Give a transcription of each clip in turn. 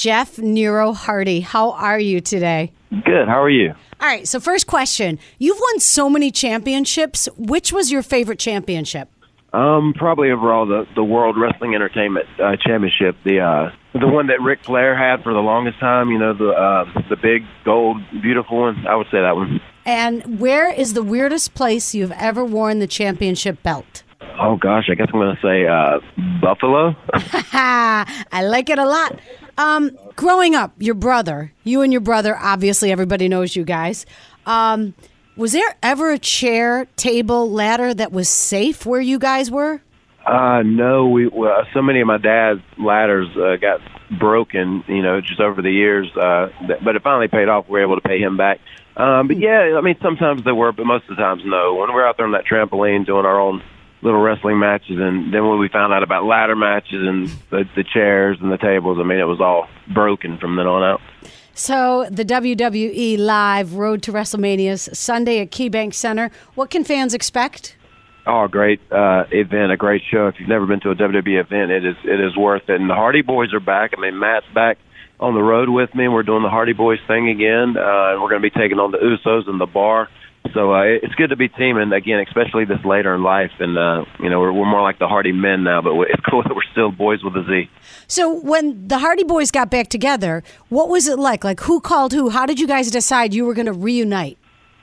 Jeff Nero Hardy. How are you today? Good. How are you? All right, so first question. You've won so many championships. Which was your favorite championship? Probably overall the World Wrestling Entertainment Championship, the one that Ric Flair had for the longest time. You know, the big gold, beautiful one. I would say that one. And where is the weirdest place you've ever worn the championship belt? Oh gosh, I guess I'm going to say Buffalo. I like it a lot. Growing up, you and your brother, obviously everybody knows you guys. Was there ever a chair, table, ladder that was safe where you guys were? No. So many of my dad's ladders got broken, just over the years. But it finally paid off. We were able to pay him back. But yeah, I mean, sometimes they were, but most of the times no. When we were out there on that trampoline doing our own little wrestling matches, and then when we found out about ladder matches and the chairs and the tables, I mean, it was all broken from then on out. So the WWE Live Road to WrestleMania Sunday at KeyBank Center. What can fans expect? Oh, a great event, a great show. If you've never been to a WWE event, it is worth it. And the Hardy Boys are back. I mean, Matt's back on the road with me. We're doing the Hardy Boys thing again, and we're going to be taking on the Usos and the Bar. So it's good to be teaming again, especially this later in life. And we're more like the Hardy Men now, but it's cool that we're still boys with a Z. So when the Hardy Boys got back together, what was it like? Like, who called who? How did you guys decide you were going to reunite?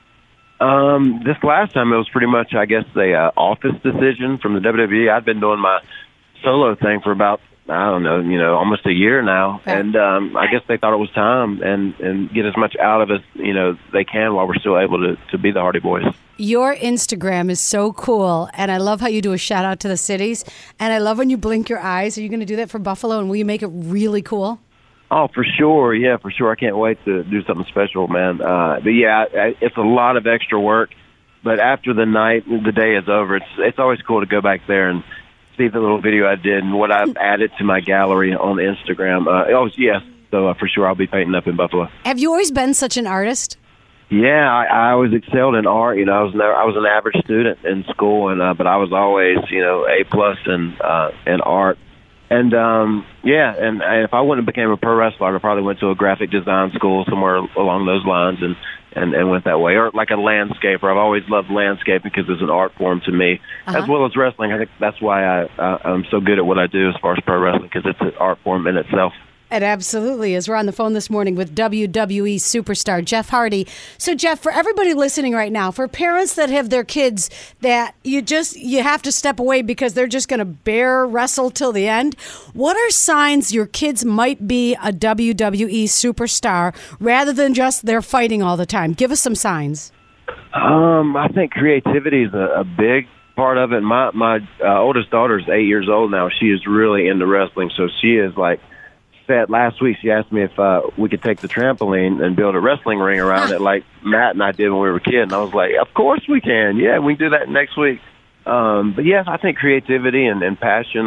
This last time it was pretty much, I guess, a office decision from the WWE. I'd been doing my solo thing for about, I don't know, almost a year now. Okay. And I guess they thought it was time and get as much out of us, they can while we're still able to be the Hardy Boys. Your Instagram is so cool, and I love how you do a shout-out to the cities, and I love when you blink your eyes. Are you going to do that for Buffalo, and will you make it really cool? Oh, for sure. Yeah, for sure. I can't wait to do something special, man. But, yeah, it's a lot of extra work. But after the day is over, it's always cool to go back there and see the little video I did and what I've added to my gallery on Instagram. Yes. So, for sure, I'll be painting up in Buffalo. Have you always been such an artist? Yeah, I always excelled in art. I was an average student in school, but I was always, A+ in art. And and if I wouldn't have became a pro wrestler, I probably went to a graphic design school somewhere along those lines and went that way. Or like a landscaper. I've always loved landscaping because it's an art form to me, as well as wrestling. I think that's why I'm so good at what I do as far as pro wrestling, because it's an art form in itself. It absolutely is. We're on the phone this morning with WWE superstar Jeff Hardy. So, Jeff, for everybody listening right now, for parents that have their kids that you have to step away because they're just going to bear wrestle till the end, what are signs your kids might be a WWE superstar rather than just they're fighting all the time? Give us some signs. I think creativity is a big part of it. My oldest daughter is 8 years old now. She is really into wrestling, so she is like, last week she asked me if we could take the trampoline and build a wrestling ring around it like Matt and I did when we were kids. And I was like, of course we can. Yeah, we can do that next week. But yeah, I think creativity and passion,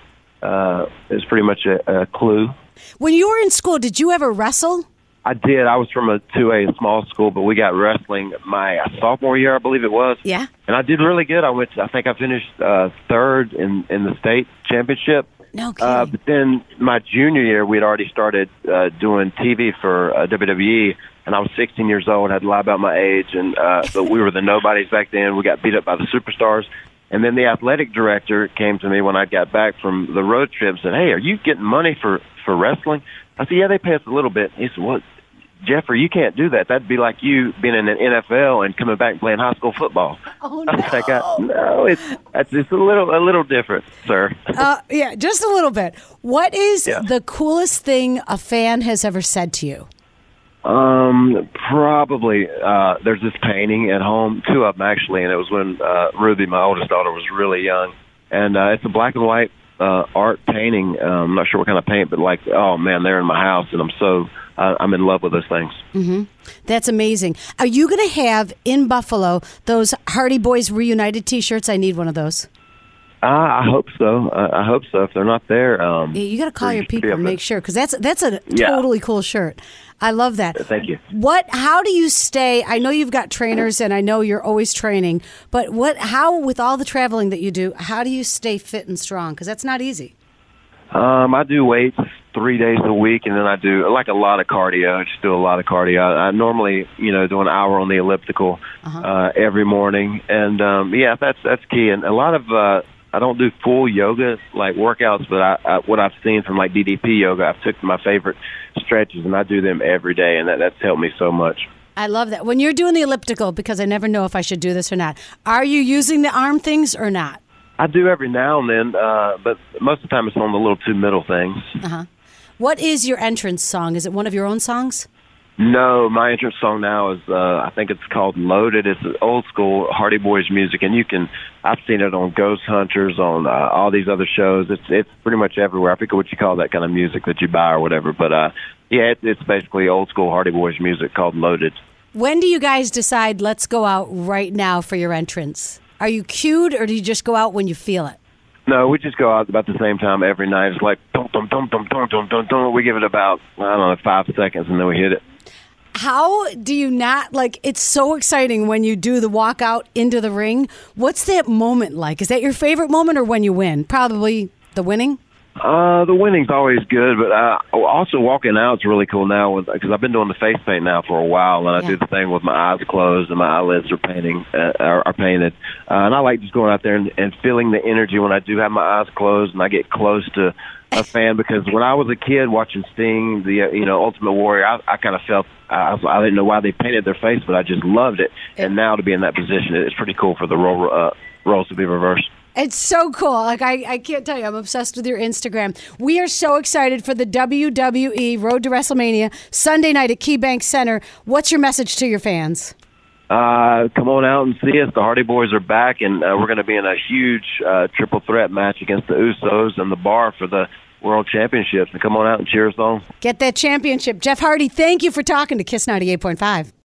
is pretty much a clue. When you were in school, did you ever wrestle? I did. I was from a 2A small school, but we got wrestling my sophomore year, I believe it was. Yeah. And I did really good. I think I finished third in the state championship. No kidding. But then my junior year, we had already started doing TV for WWE, and I was 16 years old, had to lie about my age, and but we were the nobodies back then. We got beat up by the superstars. And then the athletic director came to me when I got back from the road trip and said, "Hey, are you getting money for wrestling?" I said, "Yeah, they pay us a little bit." He said, "What? Jeffrey, you can't do that. That'd be like you being in an NFL and coming back and playing high school football." Oh, no. I was like, no, it's a little different, sir. Yeah, just a little bit. What is the coolest thing a fan has ever said to you? Probably there's this painting at home, two of them actually, and it was when Ruby, my oldest daughter, was really young. And it's a black and white art painting. I'm not sure what kind of paint, but like, oh man, they're in my house, and I'm in love with those things. Mm-hmm. That's amazing. Are you going to have in Buffalo those Hardy Boys Reunited T-shirts? I need one of those. I hope so. I hope so. If they're not there, you got to call your people and make sure, because that's a totally cool shirt. I love that. Thank you. How do you stay? I know you've got trainers, and I know you're always training. But how with all the traveling that you do, how do you stay fit and strong? Because that's not easy. I do weights 3 days a week, and then I do like a lot of cardio. I just do a lot of cardio. I normally, do an hour on the elliptical every morning, and that's key. And a lot of I don't do full yoga like workouts, but what I've seen from like DDP yoga, I've took my favorite stretches and I do them every day, and that's helped me so much. I love that. When you're doing the elliptical, because I never know if I should do this or not, are you using the arm things or not? I do every now and then, but most of the time it's on the little two middle things. What is your entrance song? Is it one of your own songs? No, my entrance song now is, I think it's called Loaded. It's old school Hardy Boys music, and I've seen it on Ghost Hunters, on all these other shows. It's pretty much everywhere. I forget what you call that kind of music that you buy or whatever, but it's basically old school Hardy Boys music called Loaded. When do you guys decide, let's go out right now for your entrance? Are you cued, or do you just go out when you feel it? No, we just go out about the same time every night. It's like, dum, dum, dum, dum, dum, dum, dum, dum. We give it about, 5 seconds, and then we hit it. How do you not, it's so exciting when you do the walk out into the ring. What's that moment like? Is that your favorite moment, or when you win? Probably the winning? The winning's always good, but also walking out's really cool now because I've been doing the face paint now for a while, and I do the thing with my eyes closed and my eyelids are painted. And I like just going out there and feeling the energy when I do have my eyes closed and I get close to a fan, because when I was a kid watching Sting, the Ultimate Warrior, I kind of felt I didn't know why they painted their face, but I just loved it. And now to be in that position, it's pretty cool for the roles to be reversed. It's so cool. I can't tell you, I'm obsessed with your Instagram. We are so excited for the WWE Road to WrestleMania Sunday night at KeyBank Center. What's your message to your fans? Come on out and see us. The Hardy Boys are back, and we're going to be in a huge triple threat match against the Usos and the Bar for the World Championships. And come on out and cheer us on. Get that championship. Jeff Hardy, thank you for talking to Kiss 98.5.